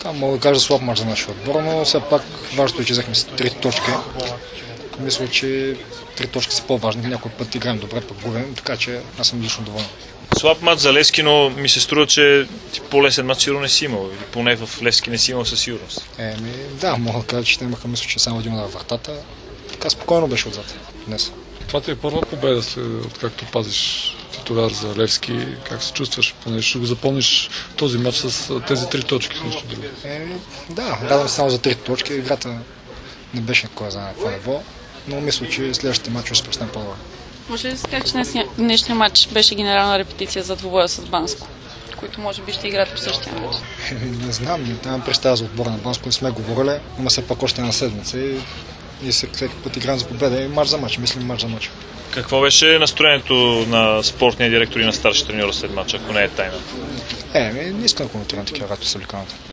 Там мога да кажа слаб мач за нашия отбор, но все пак важното е, че взехме 3 точки. Мисля, че 3 точки са по-важни. Някой път играем добре, пък губим, така че аз съм лично доволен. Слаб мач за Левски, но ми се струва, че по-лесен мач сигурно не си имал. Или поне в Левски не си имал със сигурност. Да, мога да кажа, че те имаха, мисля, че само един удар в вратата. Така спокойно беше отзад днес. Това ти е първа победа, откакто пазиш титуляр за Левски. Как се чувстваш? Поне ще го запомниш този матч с тези 3 точки. Нещо друго. Да, радвам се само за 3 точки. Играта не беше кой знае какво ниво, но мисля, че следващите матчове ще престане по-добре. Може ли да се каже, че днешния матч беше генерална репетиция за двубоя с Банско, които може би ще играят по същия матч? Не знам, нямам представа за отбора на Банско, не сме говорили, има все пак още една седмица и всеки път играем за победа и мач за мач, мислим мач за мач. Какво беше настроението на спортния директор и на старши треньора след матча, ако не е тайна? Не искам да коментирам такива, както са ликаната.